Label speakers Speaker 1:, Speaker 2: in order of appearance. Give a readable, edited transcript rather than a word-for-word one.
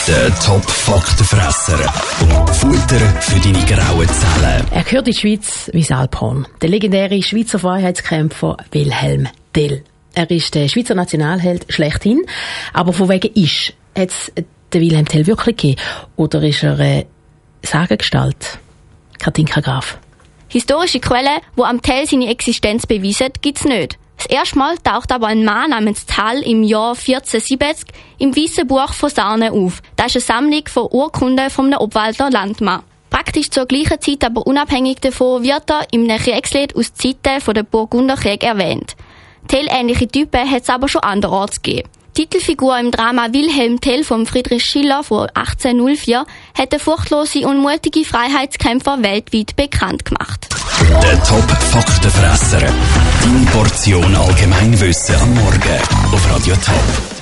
Speaker 1: Der Top-Faktenfresser. Futter für deine grauen Zellen.
Speaker 2: Er gehört in die Schweiz wie Alphorn. Der legendäre Schweizer Freiheitskämpfer Wilhelm Tell. Er ist der Schweizer Nationalheld schlechthin. Aber von wegen ist, hat es den Wilhelm Tell wirklich gegeben? Oder ist er eine Sagengestalt? Katinka Graf.
Speaker 3: Historische Quellen, die am Tell seine Existenz beweisen, gibt's nicht. Das erste Mal taucht aber ein Mann namens Tell im Jahr 1470 im Weissen Buch von Sarnen auf. Das ist eine Sammlung von Urkunden von einem Obwalder Landmann. Praktisch zur gleichen Zeit, aber unabhängig davon, wird er in einem Kriegslied aus Zeiten der Burgunderkrieg erwähnt. Tell-ähnliche Typen hat es aber schon anderorts gegeben. Die Titelfigur im Drama Wilhelm Tell von Friedrich Schiller von 1804 hat den furchtlose und mutige Freiheitskämpfer weltweit bekannt gemacht.
Speaker 1: Der Top-Faktenfresser. Deine Portion Allgemeinwissen am Morgen auf Radio Top.